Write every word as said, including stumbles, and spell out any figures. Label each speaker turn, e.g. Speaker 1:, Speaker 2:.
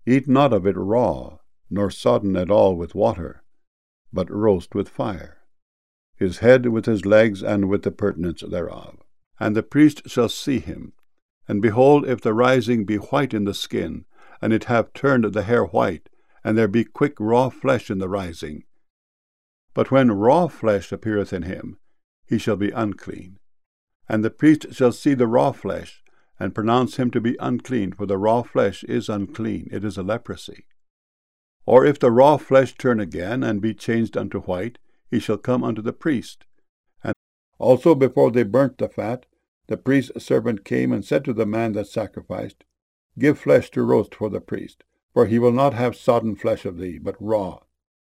Speaker 1: Eat not of it raw, nor sodden at all with water, but roast with fire, his head with his legs, and with the purtenance thereof. And the priest shall see him, and behold, if the rising be white in the skin, and it have turned the hair white, and there be quick raw flesh in the rising, but when raw flesh appeareth in him, he shall be unclean. And the priest shall see the raw flesh, and pronounce him to be unclean, for the raw flesh is unclean, it is a leprosy. Or if the raw flesh turn again, and be changed unto white, he shall come unto the priest. And also before they burnt the fat, the priest's servant came and said to the man that sacrificed, Give flesh to roast for the priest, for he will not have sodden flesh of thee, but raw.